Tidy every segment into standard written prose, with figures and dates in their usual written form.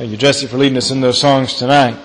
Thank you, Jesse, for leading us in those songs tonight.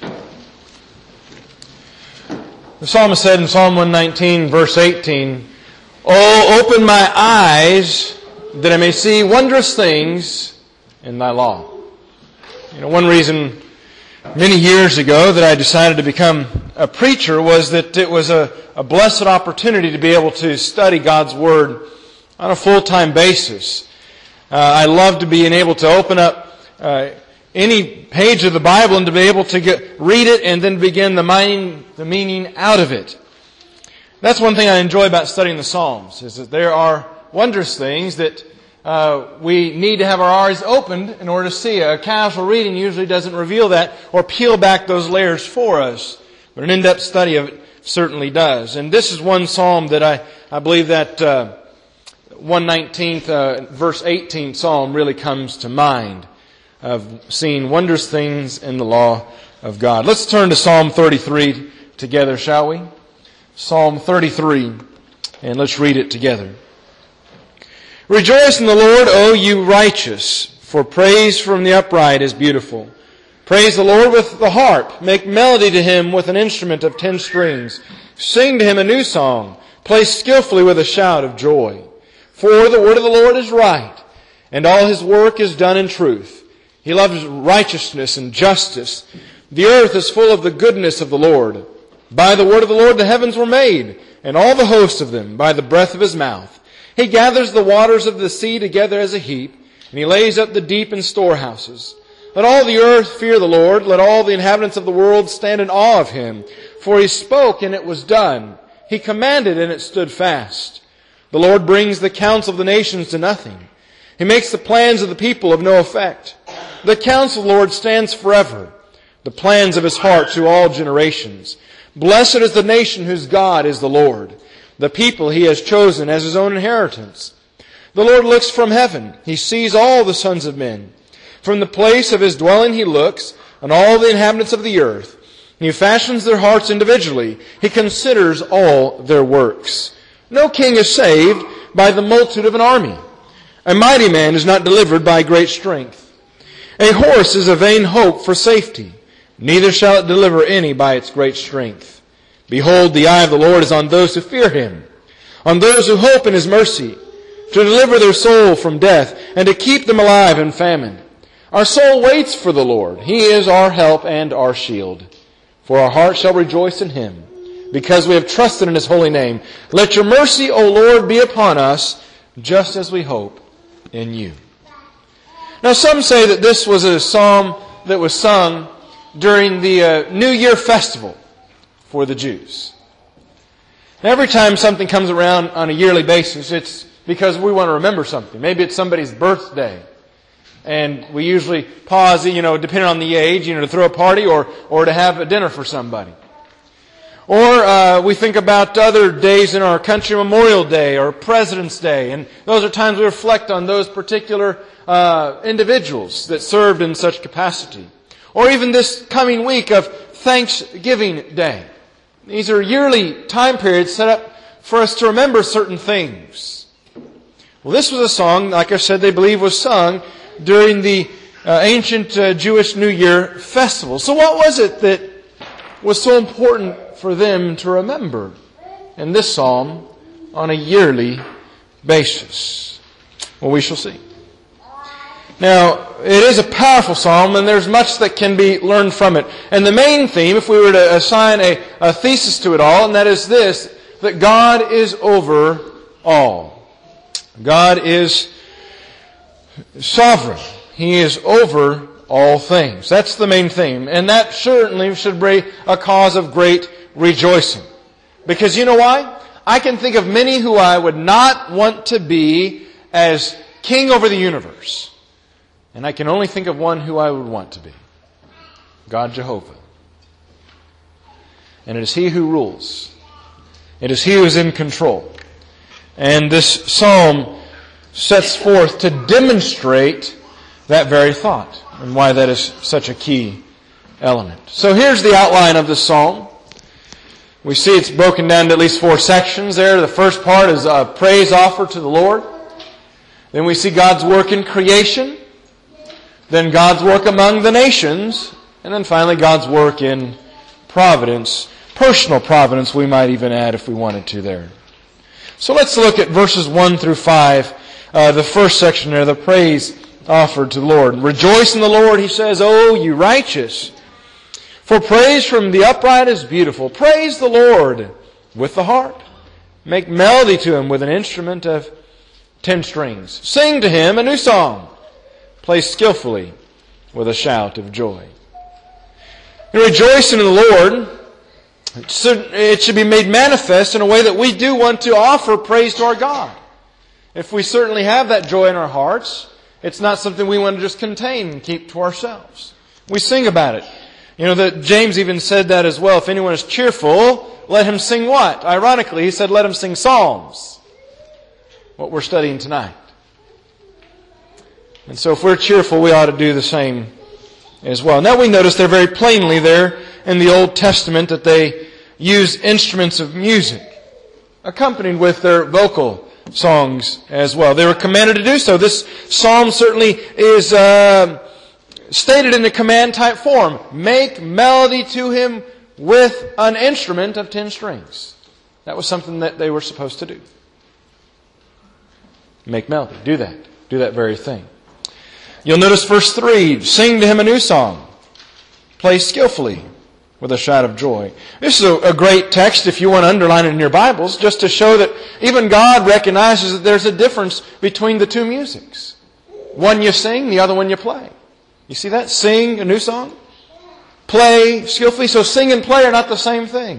The psalmist said in Psalm 119, verse 18, "Oh, open my eyes that I may see wondrous things in thy law." One reason many years ago that I decided to become a preacher was that it was a blessed opportunity to be able to study God's Word on a full-time basis. I love to be able to open up any page of the Bible and to be able to read it and then begin the meaning out of it. That's one thing I enjoy about studying the Psalms, is that there are wondrous things that we need to have our eyes opened in order to see. A casual reading usually doesn't reveal that or peel back those layers for us, but an in-depth study of it certainly does. And this is one psalm that I believe that 119th, verse 18 psalm really comes to mind, of seeing wondrous things in the law of God. Let's turn to Psalm 33 together, shall we? Psalm 33, and let's read it together. "Rejoice in the Lord, O you righteous, for praise from the upright is beautiful. Praise the Lord with the harp. Make melody to Him with an instrument of 10 strings. Sing to Him a new song. Play skillfully with a shout of joy. For the word of the Lord is right, and all His work is done in truth. He loves righteousness and justice. The earth is full of the goodness of the Lord. By the word of the Lord the heavens were made, and all the host of them by the breath of His mouth. He gathers the waters of the sea together as a heap, and He lays up the deep in storehouses. Let all the earth fear the Lord. Let all the inhabitants of the world stand in awe of Him. For He spoke, and it was done. He commanded, and it stood fast. The Lord brings the counsel of the nations to nothing. He makes the plans of the people of no effect. The counsel of the Lord stands forever, the plans of His heart to all generations. Blessed is the nation whose God is the Lord, the people He has chosen as His own inheritance. The Lord looks from heaven. He sees all the sons of men. From the place of His dwelling He looks on all the inhabitants of the earth. He fashions their hearts individually. He considers all their works. No king is saved by the multitude of an army. A mighty man is not delivered by great strength. A horse is a vain hope for safety, neither shall it deliver any by its great strength. Behold, the eye of the Lord is on those who fear Him, on those who hope in His mercy, to deliver their soul from death, and to keep them alive in famine. Our soul waits for the Lord. He is our help and our shield. For our heart shall rejoice in Him, because we have trusted in His holy name. Let your mercy, O Lord, be upon us, just as we hope in You." Now, some say that this was a psalm that was sung during the New Year festival for the Jews. Now, every time something comes around on a yearly basis, it's because we want to remember something. Maybe it's somebody's birthday. And we usually pause, depending on the age, to throw a party or to have a dinner for somebody. Or we think about other days in our country, Memorial Day or President's Day. And those are times we reflect on those particular individuals that served in such capacity. Or even this coming week of Thanksgiving Day. These are yearly time periods set up for us to remember certain things. Well, this was a song, like I said, they believe was sung during the ancient Jewish New Year festival. So what was it that was so important for them to remember in this psalm on a yearly basis? Well, we shall see. Now, it is a powerful psalm, and there's much that can be learned from it. And the main theme, if we were to assign a thesis to it all, and that is this, that God is over all. God is sovereign. He is over all things. That's the main theme. And that certainly should be a cause of great rejoicing. Because you know why? I can think of many who I would not want to be as king over the universe. And I can only think of one who I would want to be. God Jehovah. And it is He who rules. It is He who is in control. And this psalm sets forth to demonstrate that very thought and why that is such a key element. So here's the outline of the psalm. We see it's broken down to at least 4 sections there. The first part is a praise offer to the Lord. Then we see God's work in creation. then God's work among the nations, and then finally God's work in providence, personal providence we might even add if we wanted to there. So let's look at verses 1 through 5, the first section there, the praise offered to the Lord. Rejoice in the Lord, he says, O you righteous, for praise from the upright is beautiful. Praise the Lord with the harp. Make melody to Him with an instrument of 10 strings. Sing to Him a new song. Play skillfully with a shout of joy. Rejoicing in the Lord, it should be made manifest in a way that we do want to offer praise to our God. If we certainly have that joy in our hearts, it's not something we want to just contain and keep to ourselves. We sing about it. That James even said that as well. If anyone is cheerful, let him sing what? Ironically, he said, let him sing psalms. What we're studying tonight. And so if we're cheerful, we ought to do the same as well. Now we notice there very plainly there in the Old Testament that they use instruments of music, accompanied with their vocal songs as well. They were commanded to do so. This psalm certainly is stated in a command type form. Make melody to Him with an instrument of 10 strings. That was something that they were supposed to do. Make melody. Do that. Do that very thing. You'll notice verse 3, sing to Him a new song. Play skillfully with a shout of joy. This is a great text if you want to underline it in your Bibles, just to show that even God recognizes that there's a difference between the two musics. One you sing, the other one you play. You see that? Sing a new song. Play skillfully. So sing and play are not the same thing.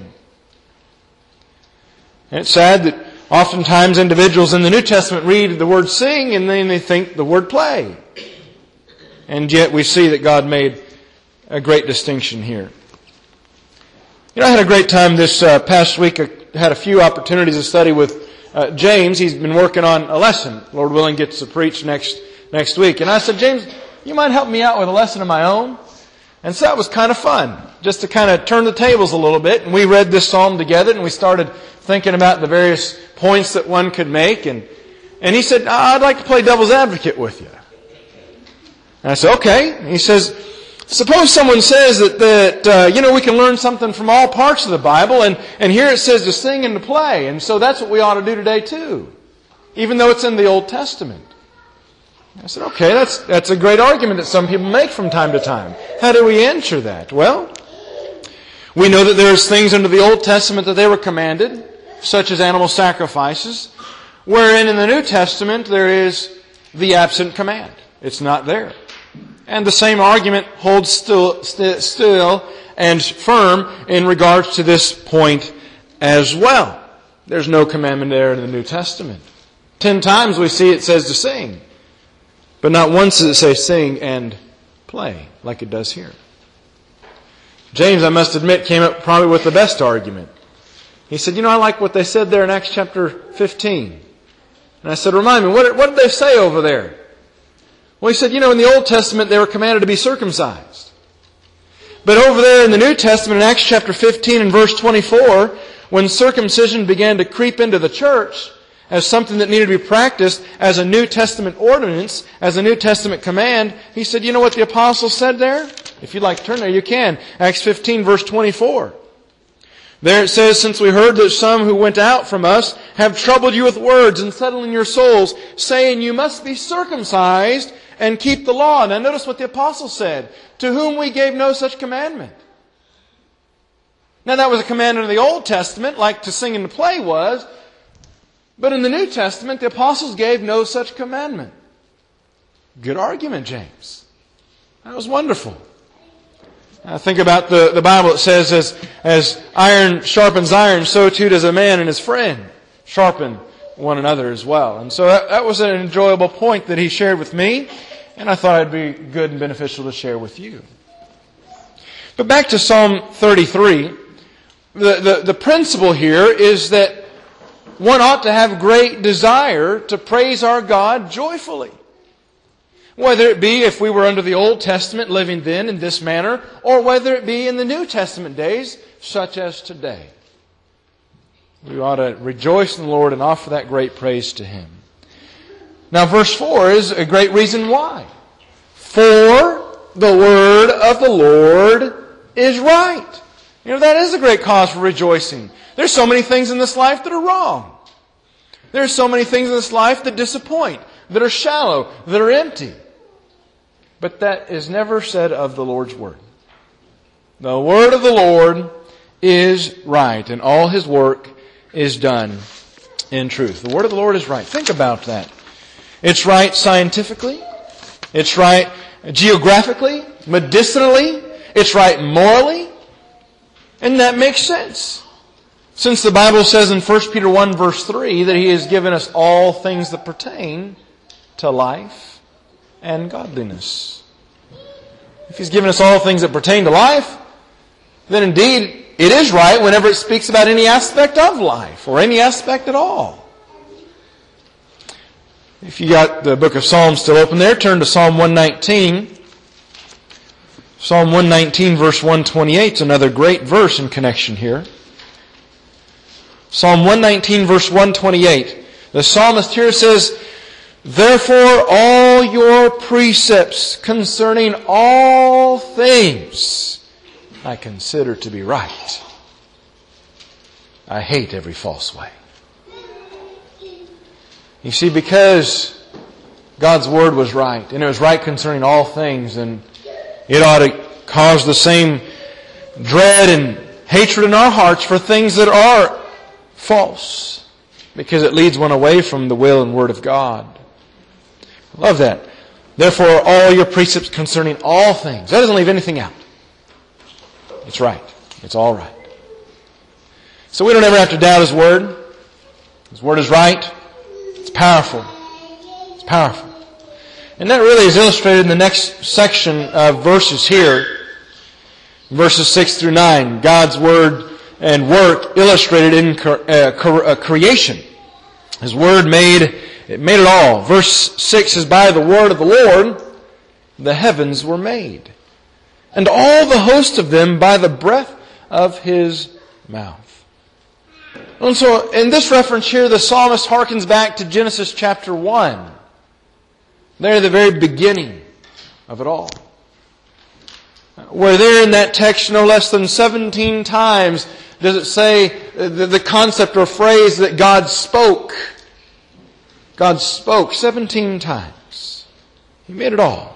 And it's sad that oftentimes individuals in the New Testament read the word sing and then they think the word play. And yet we see that God made a great distinction here. I had a great time this past week. I had a few opportunities to study with James. He's been working on a lesson. Lord willing, gets to preach next week. And I said, James, you might help me out with a lesson of my own? And so that was kind of fun, just to kind of turn the tables a little bit. And we read this psalm together and we started thinking about the various points that one could make. And he said, I'd like to play devil's advocate with you. And I said, okay. And he says, suppose someone says that we can learn something from all parts of the Bible, and here it says to sing and to play. And so that's what we ought to do today too, even though it's in the Old Testament. I said, okay, that's a great argument that some people make from time to time. How do we answer that? Well, we know that there's things under the Old Testament that they were commanded, such as animal sacrifices, wherein in the New Testament there is the absent command. It's not there. And the same argument holds still and firm in regards to this point as well. There's no commandment there in the New Testament. 10 times we see it says to sing. But not once does it say sing and play like it does here. James, I must admit, came up probably with the best argument. He said, I like what they said there in Acts chapter 15. And I said, remind me, what did they say over there? Well, he said, in the Old Testament they were commanded to be circumcised. But over there in the New Testament, in Acts chapter 15 and verse 24, when circumcision began to creep into the church as something that needed to be practiced as a New Testament ordinance, as a New Testament command, he said, you know what the apostles said there? If you'd like to turn there, you can. Acts 15 verse 24. There it says, since we heard that some who went out from us have troubled you with words and settled in your souls, saying you must be circumcised and keep the law. Now notice what the apostle said, to whom we gave no such commandment. Now that was a command in the Old Testament, like to sing and to play was, but in the New Testament the apostles gave no such commandment. Good argument, James. That was wonderful. I think about the Bible. It says, as iron sharpens iron, so too does a man and his friend sharpen one another as well. And so that was an enjoyable point that he shared with me, and I thought it'd be good and beneficial to share with you. But back to Psalm 33, the principle here is that one ought to have great desire to praise our God joyfully. Whether it be if we were under the Old Testament living then in this manner, or whether it be in the New Testament days, such as today. We ought to rejoice in the Lord and offer that great praise to Him. Now verse 4 is a great reason why. For the word of the Lord is right. That is a great cause for rejoicing. There's so many things in this life that are wrong. There's so many things in this life that disappoint, that are shallow, that are empty. But that is never said of the Lord's word. The word of the Lord is right, and all His work is done in truth. The word of the Lord is right. Think about that. It's right scientifically. It's right geographically, medicinally. It's right morally. And that makes sense. Since the Bible says in 1 Peter 1 verse 3 that He has given us all things that pertain to life and godliness. If He's given us all things that pertain to life, then indeed it is right whenever it speaks about any aspect of life or any aspect at all. If you got the book of Psalms still open there, turn to Psalm 119. Psalm 119 verse 128 is another great verse in connection here. Psalm 119 verse 128. The psalmist here says, "Therefore all your precepts concerning all things I consider to be right. I hate every false way." You see, because God's Word was right, and it was right concerning all things, and it ought to cause the same dread and hatred in our hearts for things that are false, because it leads one away from the will and Word of God. I love that. Therefore, all your precepts concerning all things. That doesn't leave anything out. It's right. It's all right. So we don't ever have to doubt His Word. His Word is right. It's powerful. It's powerful. And that really is illustrated in the next section of verses here. Verses 6 through 9. God's Word and work illustrated in creation. His Word made it all. Verse 6 says, "By the word of the Lord the heavens were made, and all the host of them by the breath of His mouth." And so in this reference here, the psalmist harkens back to Genesis chapter 1. There at the very beginning of it all. Where there in that text, no less than 17 times does it say the concept or phrase that God spoke. God spoke 17 times. He made it all.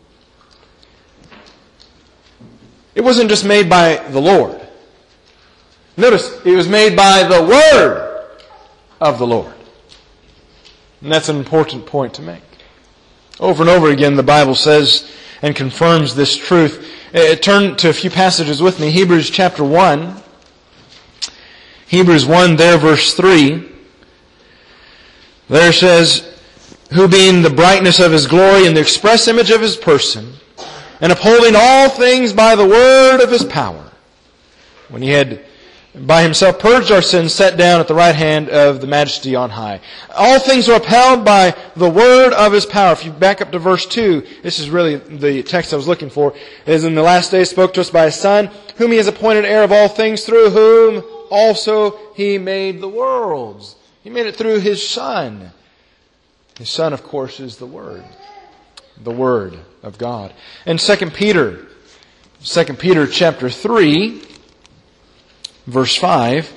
It wasn't just made by the Lord. Notice, it was made by the Word of the Lord. And that's an important point to make. Over and over again, the Bible says and confirms this truth. Turn to a few passages with me. Hebrews chapter 1. Hebrews 1 there, verse 3. There it says, "Who being the brightness of His glory and the express image of His person, and upholding all things by the word of His power, when He had by Himself purged our sins, sat down at the right hand of the Majesty on high." All things are upheld by the word of His power. If you back up to verse 2, this is really the text I was looking for. It is, "In the last days spoke to us by His Son, whom He has appointed heir of all things, through whom also He made the worlds." He made it through His Son. His Son, of course, is the Word of God. And 2 Peter chapter 3, verse 5,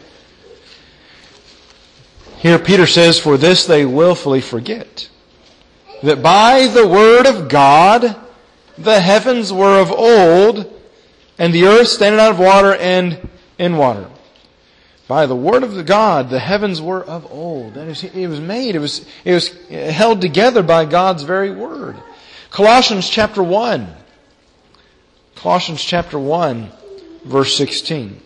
here Peter says, "For this they willfully forget, that by the word of God the heavens were of old, and the earth standing out of water and in water." By the word of God, the heavens were of old. That is, it was made. It was held together by God's very word. Colossians chapter 1. Colossians chapter 1, verse 16.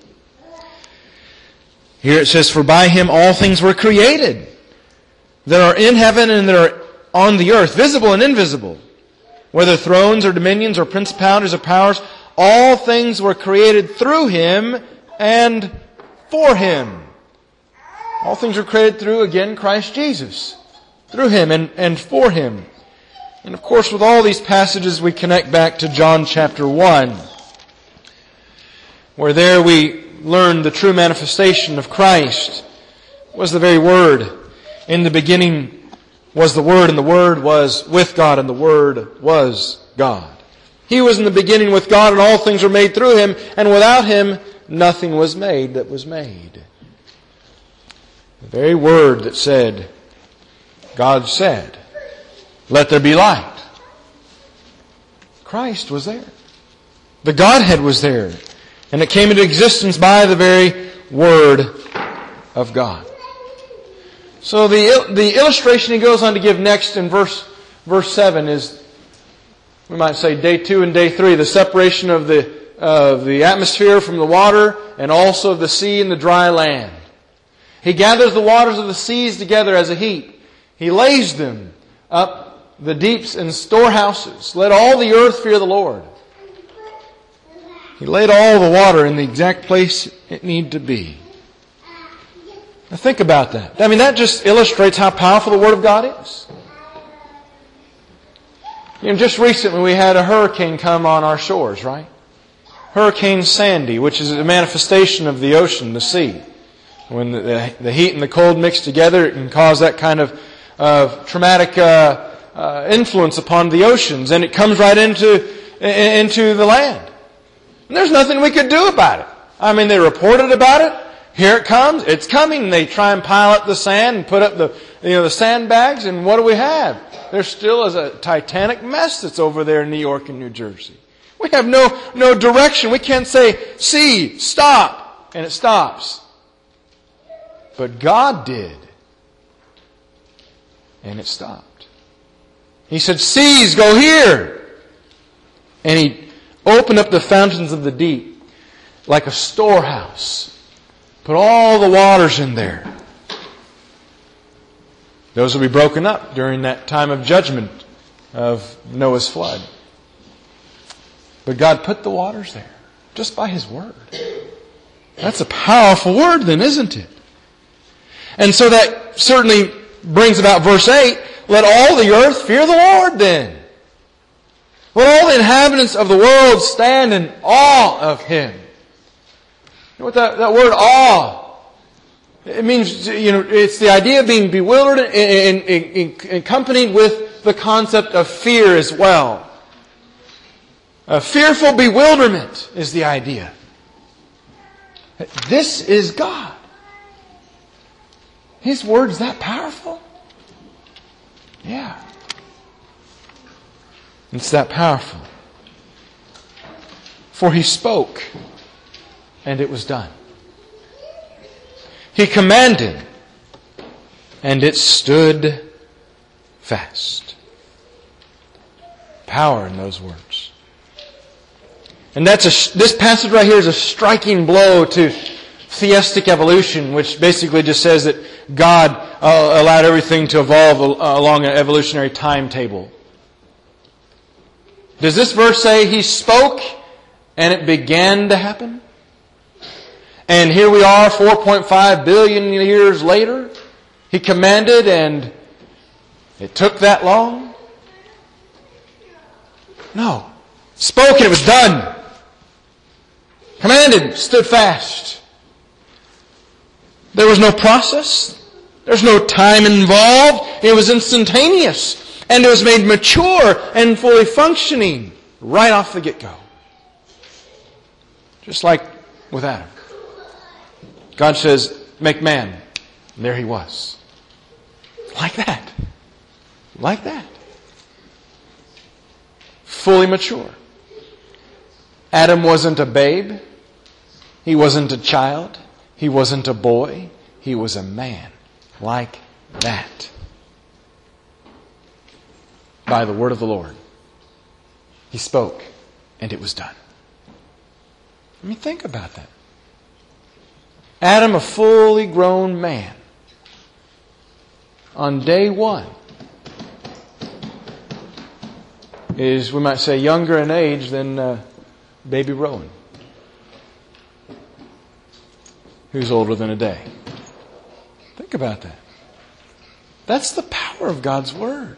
Here it says, "For by Him all things were created, that are in heaven and that are on the earth, visible and invisible, whether thrones or dominions or principalities or powers, all things were created through Him and for Him." All things were created through, again, Christ Jesus. Through Him and for Him. And of course, with all these passages, we connect back to John chapter 1, where there we learn the true manifestation of Christ was the very Word. In the beginning was the Word, and the Word was with God, and the Word was God. He was in the beginning with God, and all things were made through Him, and without Him nothing was made that was made. The very word that said, God said, let there be light. Christ was there. The Godhead was there. And it came into existence by the very Word of God. So the illustration he goes on to give next in verse 7 is, we might say, day 2 and day 3, the separation of the atmosphere from the water, and also of the sea and the dry land. He gathers the waters of the seas together as a heap. He lays them up the deeps and storehouses. Let all the earth fear the Lord. He laid all the water in the exact place it needed to be. Now think about that. I mean, that just illustrates how powerful the Word of God is. You know, just recently we had a hurricane come on our shores, right? Hurricane Sandy, which is a manifestation of the ocean, the sea. When the heat and the cold mix together, it can cause that kind of traumatic influence upon the oceans, and it comes right into the land. And there's nothing we could do about it. I mean, they reported about it. Here it comes. It's coming. They try and pile up the sand and put up the sandbags, and what do we have? There still is a titanic mess that's over there in New York and New Jersey. We have no direction. We can't say, "See, stop," and it stops. But God did. And it stopped. He said, "Seas, go here." And He opened up the fountains of the deep like a storehouse. Put all the waters in there. Those will be broken up during that time of judgment of Noah's flood. But God put the waters there just by His Word. That's a powerful word then, isn't it? And so that certainly brings about verse 8. Let all the earth fear the Lord then. Let all the inhabitants of the world stand in awe of Him. You know what that word awe, it means, it's the idea of being bewildered and accompanied with the concept of fear as well. A fearful bewilderment is the idea. This is God. His Word's that powerful? Yeah. It's that powerful. For He spoke, and it was done. He commanded, and it stood fast. Power in those words. And this passage right here is a striking blow to theistic evolution, which basically just says that God allowed everything to evolve along an evolutionary timetable. Does this verse say He spoke and it began to happen? And here we are 4.5 billion years later. He commanded and it took that long? No. Spoke and it was done. Commanded, stood fast. There was no process. There's no time involved. It was instantaneous. And it was made mature and fully functioning right off the get-go. Just like with Adam. God says, make man. And there he was. Like that. Like that. Fully mature. Adam wasn't a babe. He wasn't a child. He wasn't a boy. He was a man. Like that. By the word of the Lord. He spoke, and it was done. I mean, think about that. Adam, a fully grown man, on day one, is, we might say, younger in age than baby Rowan, who's older than a day. Think about that. That's the power of God's Word.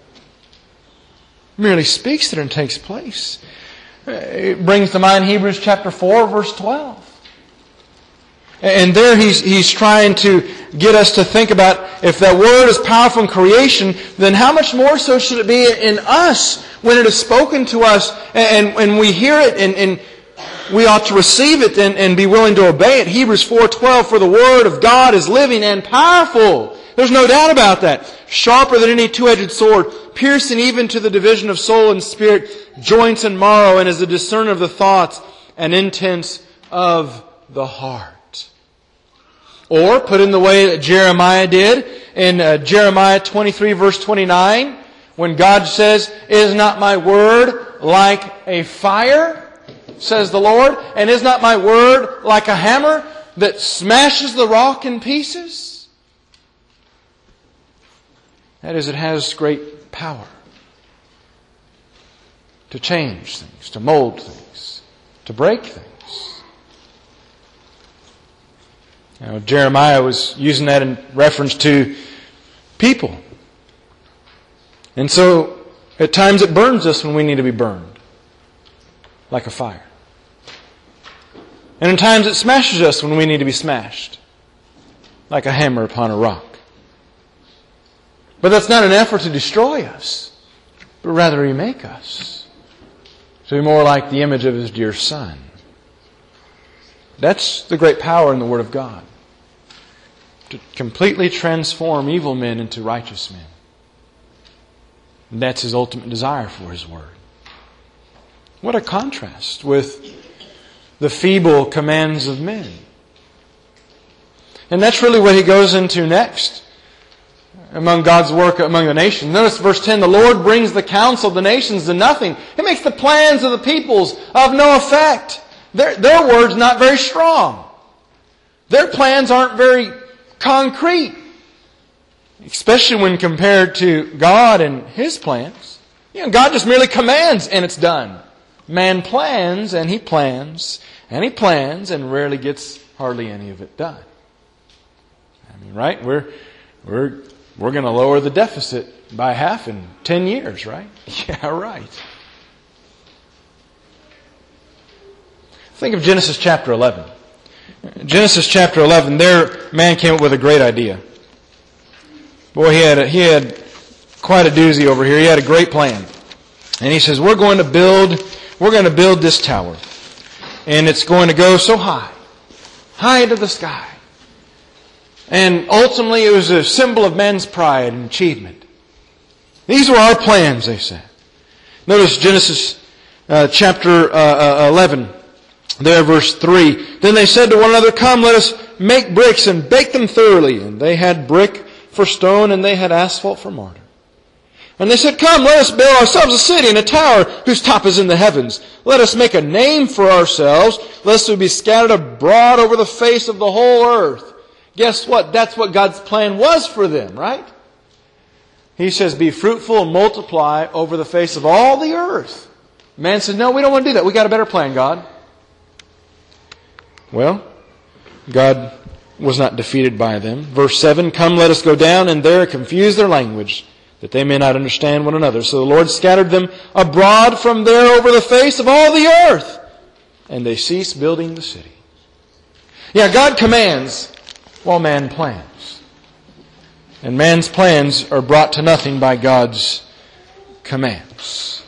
It merely speaks it and takes place. It brings to mind Hebrews chapter 4, verse 12. And there he's trying to get us to think about, if that Word is powerful in creation, then how much more so should it be in us when it is spoken to us and we hear it and we ought to receive it and be willing to obey it. Hebrews 4:12, for the Word of God is living and powerful. There's no doubt about that. Sharper than any two-edged sword, piercing even to the division of soul and spirit, joints and marrow, and is a discerner of the thoughts and intents of the heart. Or, put in the way that Jeremiah did, in Jeremiah 23 verse 29, when God says, "Is not my word like a fire, says the Lord, and is not my word like a hammer that smashes the rock in pieces?" That is, it has great power to change things, to mold things, to break things. Now, Jeremiah was using that in reference to people. And so, at times it burns us when we need to be burned, like a fire. And in times it smashes us when we need to be smashed, like a hammer upon a rock. But that's not an effort to destroy us, but rather remake us to be more like the image of His dear Son. That's the great power in the Word of God, to completely transform evil men into righteous men. And that's His ultimate desire for His Word. What a contrast with the feeble commands of men. And that's really what he goes into next among God's work among the nations. Notice verse 10, the Lord brings the counsel of the nations to nothing. He makes the plans of the peoples of no effect. Their word's not very strong. Their plans aren't very concrete, especially when compared to God and His plans. God just merely commands and it's done. Man plans and he plans and he plans and rarely gets hardly any of it done. I mean, right? We're going to lower the deficit by half in 10 years, right? Yeah, right. Think of Genesis chapter 11. Genesis chapter 11, there man came up with a great idea. Boy, he had quite a doozy over here. He had a great plan. And he says, we're going to build this tower. And it's going to go so high into the sky. And ultimately it was a symbol of man's pride and achievement. These were our plans, they said. Notice Genesis chapter 11, there verse 3. Then they said to one another, come, let us make bricks and bake them thoroughly. And they had brick for stone and they had asphalt for mortar. And they said, come, let us build ourselves a city and a tower whose top is in the heavens. Let us make a name for ourselves, lest we be scattered abroad over the face of the whole earth. Guess what? That's what God's plan was for them, right? He says, be fruitful and multiply over the face of all the earth. Man says, no, we don't want to do that. We got a better plan, God. Well, God was not defeated by them. Verse 7, come, let us go down and there confuse their language, that they may not understand one another. So the Lord scattered them abroad from there over the face of all the earth. And they ceased building the city. Yeah, God commands while man plans. And man's plans are brought to nothing by God's commands.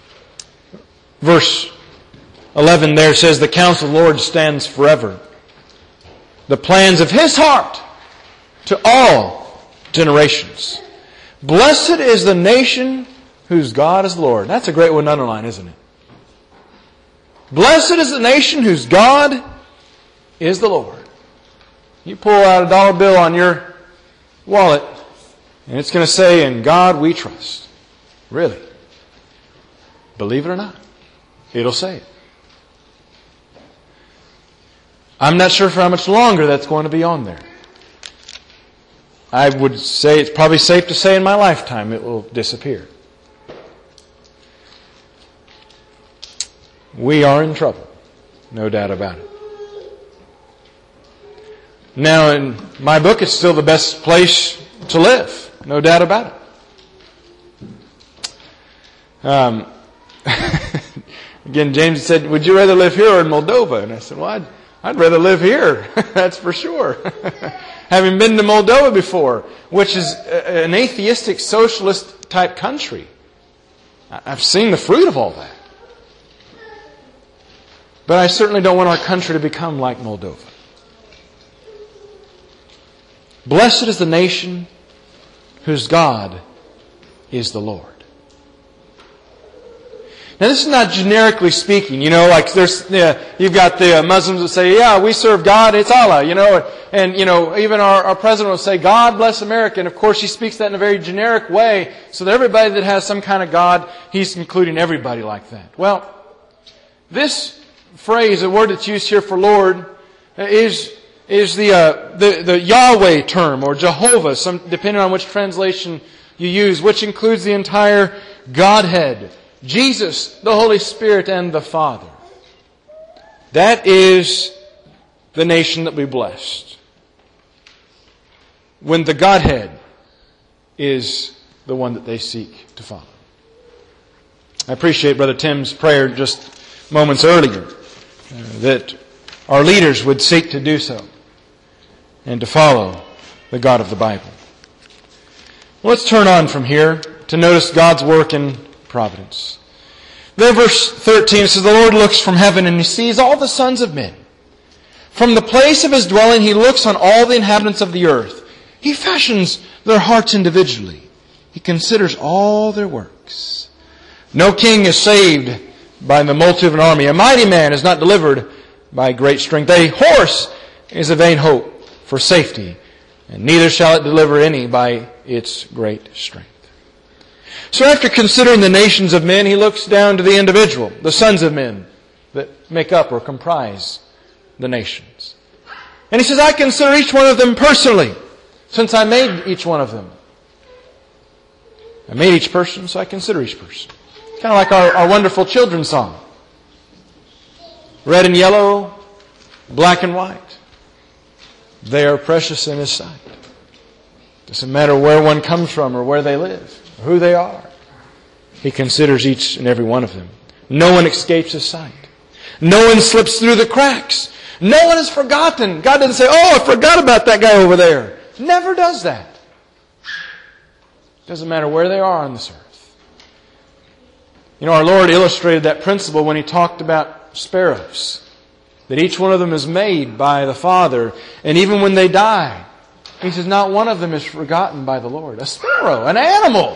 Verse 11 there says, the counsel of the Lord stands forever. The plans of His heart to all generations. Blessed is the nation whose God is the Lord. That's a great one to underline, isn't it? Blessed is the nation whose God is the Lord. You pull out a dollar bill on your wallet, and it's going to say, in God we trust. Really. Believe it or not, it'll say it. I'm not sure for how much longer that's going to be on there. I would say it's probably safe to say in my lifetime it will disappear. We are in trouble. No doubt about it. Now, in my book, it's still the best place to live. No doubt about it. Again, James said, would you rather live here or in Moldova? And I said, well, I'd rather live here, that's for sure. Having been to Moldova before, which is an atheistic, socialist type country. I've seen the fruit of all that. But I certainly don't want our country to become like Moldova. Blessed is the nation whose God is the Lord. Now this is not generically speaking, like you've got the Muslims that say, yeah, we serve God, it's Allah, and even our president will say, God bless America, and of course he speaks that in a very generic way, so that everybody that has some kind of God, he's including everybody like that. Well, this phrase, the word that's used here for Lord, is the Yahweh term, or Jehovah, depending on which translation you use, which includes the entire Godhead. Jesus, the Holy Spirit, and the Father. That is the nation that we blessed. When the Godhead is the one that they seek to follow. I appreciate Brother Tim's prayer just moments earlier, that our leaders would seek to do so and to follow the God of the Bible. Well, let's turn on from here to notice God's work in providence. Then verse 13 says, the Lord looks from heaven and He sees all the sons of men. From the place of His dwelling He looks on all the inhabitants of the earth. He fashions their hearts individually. He considers all their works. No king is saved by the multitude of an army. A mighty man is not delivered by great strength. A horse is a vain hope for safety, and neither shall it deliver any by its great strength. So after considering the nations of men, He looks down to the individual, the sons of men that make up or comprise the nations. And He says, I consider each one of them personally, since I made each one of them. I made each person, so I consider each person. Kind of like our wonderful children's song. Red and yellow, black and white. They are precious in His sight. Doesn't matter where one comes from or where they live, or who they are. He considers each and every one of them. No one escapes His sight. No one slips through the cracks. No one is forgotten. God doesn't say, oh, I forgot about that guy over there. Never does that. Doesn't matter where they are on this earth. Our Lord illustrated that principle when He talked about sparrows. That each one of them is made by the Father. And even when they die, He says, not one of them is forgotten by the Lord. A sparrow, an animal.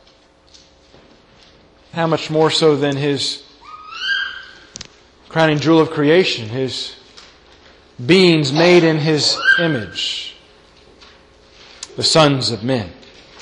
How much more so than His crowning jewel of creation, His beings made in His image, the sons of men.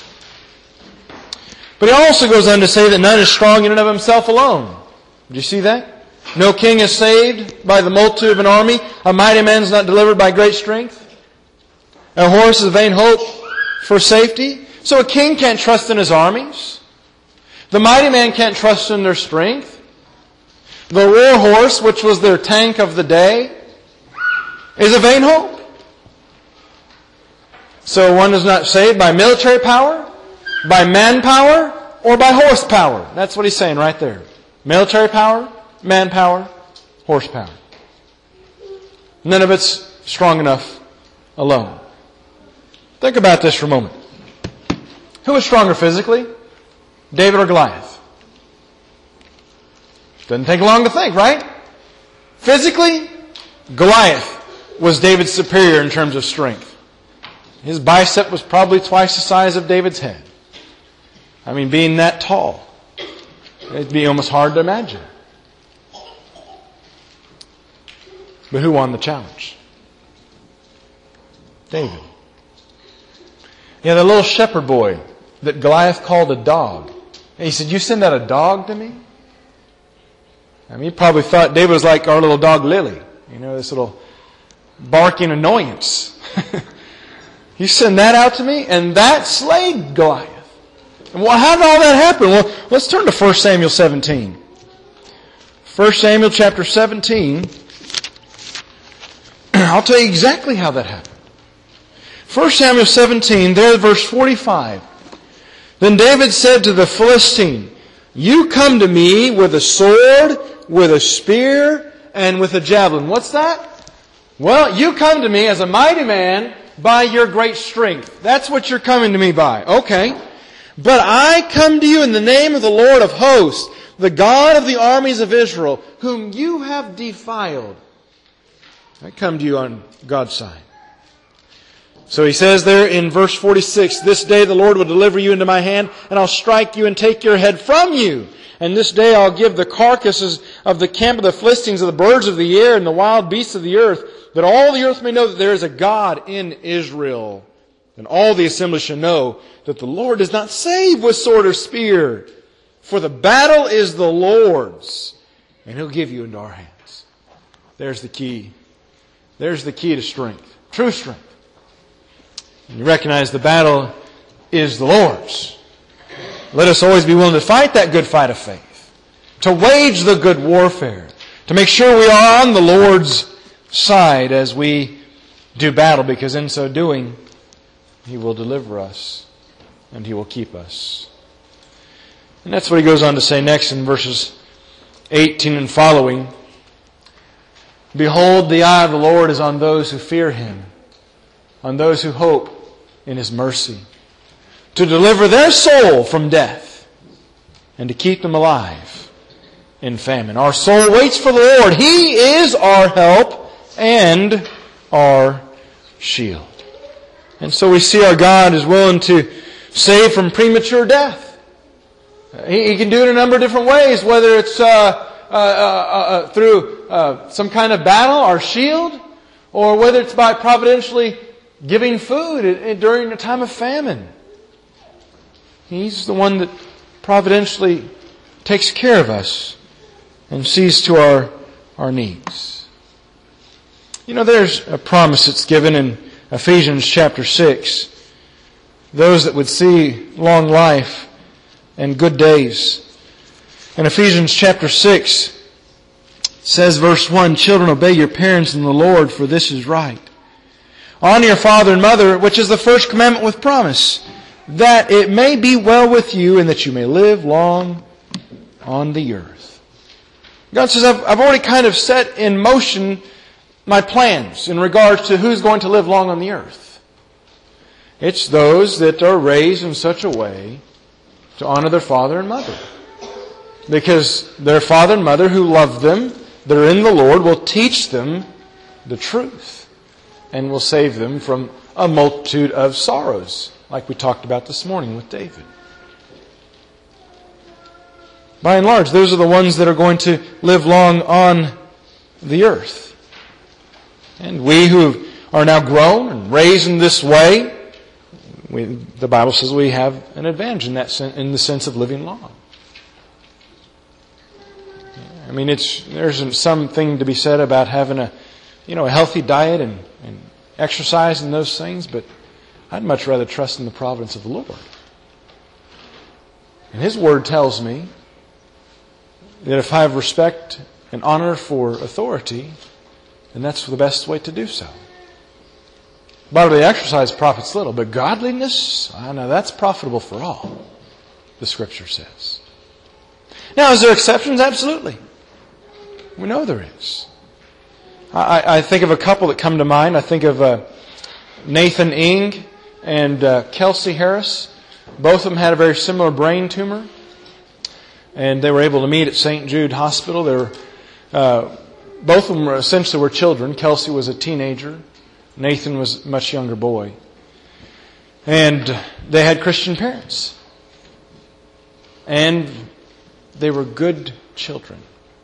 But He also goes on to say that none is strong in and of himself alone. Did you see that? No king is saved by the multitude of an army. A mighty man is not delivered by great strength. A horse is a vain hope for safety. So a king can't trust in his armies. The mighty man can't trust in their strength. The war horse, which was their tank of the day, is a vain hope. So one is not saved by military power, by manpower, or by horsepower. That's what he's saying right there. Military power, manpower, horsepower. None of it's strong enough alone. Think about this for a moment. Who was stronger physically? David or Goliath? Doesn't take long to think, right? Physically, Goliath was David's superior in terms of strength. His bicep was probably twice the size of David's head. I mean, being that tall, it'd be almost hard to imagine. But who won the challenge? David. Yeah, the little shepherd boy that Goliath called a dog. And he said, you send out a dog to me? I mean, he probably thought David was like our little dog Lily. This little barking annoyance. You send that out to me? And that slayed Goliath. And how did all that happen? Well, let's turn to 1 Samuel 17. 1 Samuel chapter 17. I'll tell you exactly how that happened. 1 Samuel 17, there verse 45. Then David said to the Philistine, you come to me with a sword, with a spear, and with a javelin. What's that? Well, you come to me as a mighty man by your great strength. That's what you're coming to me by. Okay. But I come to you in the name of the Lord of hosts, the God of the armies of Israel, whom you have defiled. I come to you on God's side. So he says there in verse 46, this day the Lord will deliver you into my hand, and I'll strike you and take your head from you. And this day I'll give the carcasses of the camp of the Philistines, of the birds of the air, and the wild beasts of the earth, that all the earth may know that there is a God in Israel. And all the assembly shall know that the Lord does not save with sword or spear. For the battle is the Lord's, and He'll give you into our hands. There's the key. There's the key to strength. True strength. And you recognize the battle is the Lord's. Let us always be willing to fight that good fight of faith. To wage the good warfare. To make sure we are on the Lord's side as we do battle, because in so doing, He will deliver us and He will keep us. And that's what he goes on to say next in verses 18 and following. Behold, the eye of the Lord is on those who fear Him, on those who hope in His mercy, to deliver their soul from death and to keep them alive in famine. Our soul waits for the Lord. He is our help and our shield. And so we see our God is willing to save from premature death. He can do it in a number of different ways, whether it's through some kind of battle, our shield, or whether it's by providentially giving food during a time of famine. He's the one that providentially takes care of us and sees to our needs. You know, there's a promise that's given in Ephesians chapter 6. Those that would see long life and good days. In Ephesians chapter 6, it says verse 1, Children, obey your parents in the Lord, for this is right. Honor your father and mother, which is the first commandment with promise, that it may be well with you and that you may live long on the earth. God says, I've already kind of set in motion my plans in regards to who's going to live long on the earth. It's those that are raised in such a way to honor their father and mother. Because their father and mother who love them, that are in the Lord, will teach them the truth and will save them from a multitude of sorrows, like we talked about this morning with David. By and large, those are the ones that are going to live long on the earth. And we who are now grown and raised in this way, the Bible says we have an advantage in that sense, in the sense of living long. I mean, there's something to be said about having a healthy diet and exercise and those things, but I'd much rather trust in the providence of the Lord. And His Word tells me that if I have respect and honor for authority, then that's the best way to do so. Bodily exercise profits little, but godliness, I know that's profitable for all, the Scripture says. Now, is there exceptions? Absolutely. We know there is. I think of a couple that come to mind. I think of Nathan Ing and Kelsey Harris. Both of them had a very similar brain tumor, and they were able to meet at St. Jude Hospital. Both of them essentially were children. Kelsey was a teenager. Nathan was a much younger boy. And they had Christian parents. And they were good children.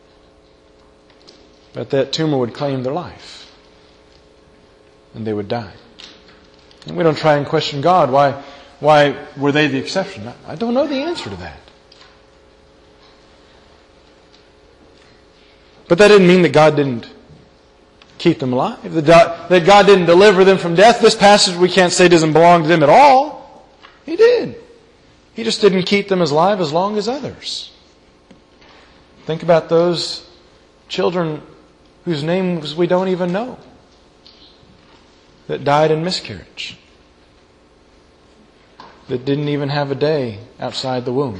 But that tumor would claim their life. And they would die. And we don't try and question God. Why were they the exception? I don't know the answer to that. But that didn't mean that God didn't keep them alive. That God didn't deliver them from death. This passage we can't say doesn't belong to them at all. He did. He just didn't keep them alive as long as others. Think about those children whose names we don't even know, that died in miscarriage, that didn't even have a day outside the womb.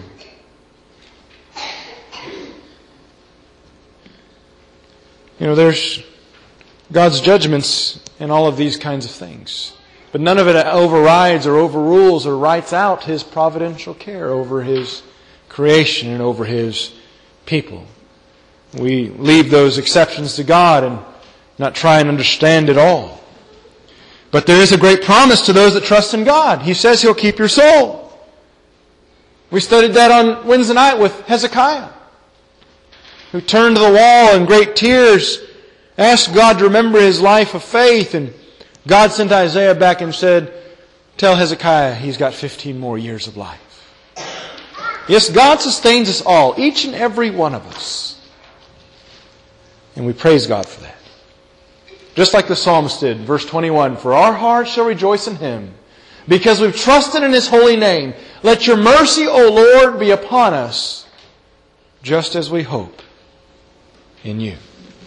You know, there's God's judgments in all of these kinds of things. But none of it overrides or overrules or writes out His providential care over His creation and over His people. We leave those exceptions to God and not try and understand it all. But there is a great promise to those that trust in God. He says He'll keep your soul. We studied that on Wednesday night with Hezekiah, who turned to the wall in great tears, asked God to remember his life of faith, and God sent Isaiah back and said, tell Hezekiah he's got 15 more years of life. Yes, God sustains us all, each and every one of us. And we praise God for that. Just like the psalmist did, verse 21, for our hearts shall rejoice in Him, because we've trusted in His holy name. Let your mercy, O Lord, be upon us, just as we hope in You.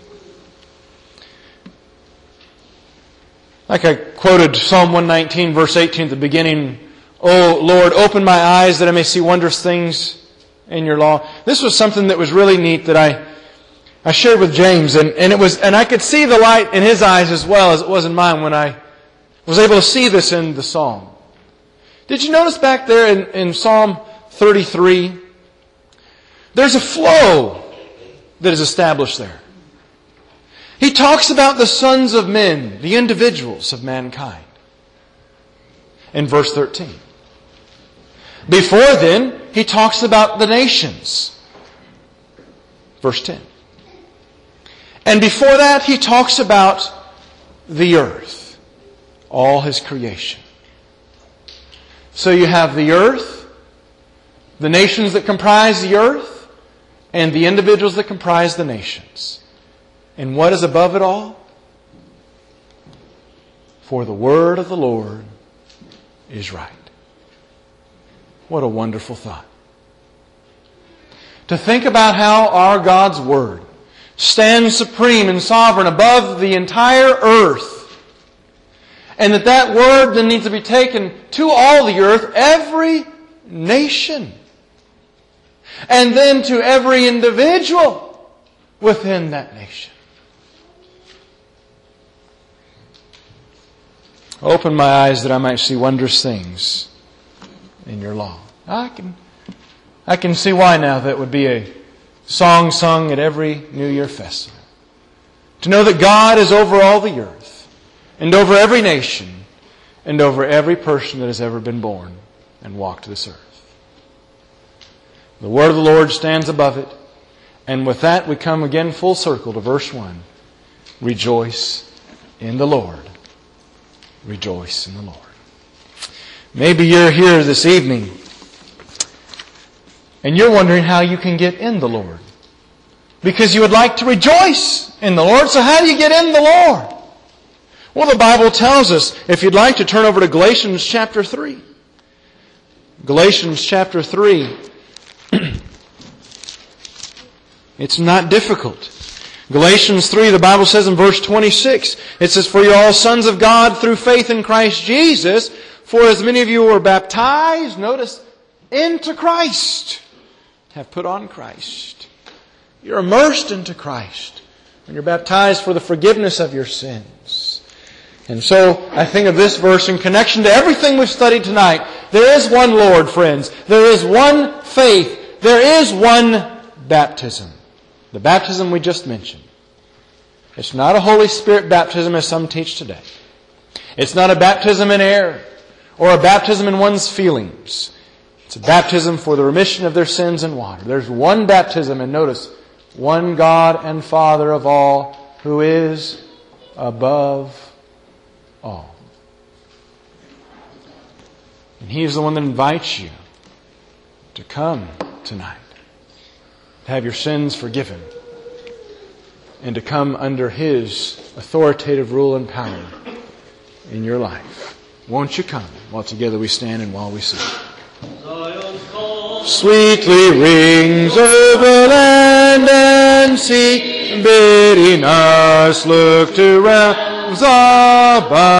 Like I quoted Psalm 119, verse 18 at the beginning, O Lord, open my eyes that I may see wondrous things in Your law. This was something that was really neat that I shared with James, and I could see the light in his eyes as well as it was in mine when I was able to see this in the psalm. Did you notice back there in Psalm 33? There's a flow that is established there. He talks about the sons of men, the individuals of mankind, in verse 13. Before then, he talks about the nations, verse 10. And before that, he talks about the earth, all His creation. So you have the earth, the nations that comprise the earth, and the individuals that comprise the nations. And what is above it all? For the word of the Lord is right. What a wonderful thought. To think about how our God's word stands supreme and sovereign above the entire earth. And that word then needs to be taken to all the earth, every nation. And then to every individual within that nation. Open my eyes that I might see wondrous things in Your law. I can see why now that would be a song sung at every New Year festival. To know that God is over all the earth, and over every nation, and over every person that has ever been born and walked this earth. The word of the Lord stands above it, and with that we come again full circle to verse 1. Rejoice in the Lord. Rejoice in the Lord. Maybe you're here this evening and you're wondering how you can get in the Lord. Because you would like to rejoice in the Lord. So how do you get in the Lord? Well, the Bible tells us, if you'd like to turn over to Galatians chapter 3. Galatians chapter 3. It's not difficult. Galatians 3, the Bible says in verse 26, it says, for you're all sons of God through faith in Christ Jesus, for as many of you were baptized, notice, into Christ, have put on Christ. You're immersed into Christ when you're baptized for the forgiveness of your sins. And so I think of this verse in connection to everything we've studied tonight. There is one Lord, friends. There is one faith. There is one baptism. The baptism we just mentioned. It's not a Holy Spirit baptism as some teach today. It's not a baptism in air or a baptism in one's feelings. It's a baptism for the remission of their sins in water. There's one baptism, and notice, one God and Father of all, who is above all. And He is the one that invites you to come tonight, to have your sins forgiven, and to come under His authoritative rule and power in your life. Won't you come while together we stand and while we sing? Sweetly rings over land and sea, bidding us look to realms above.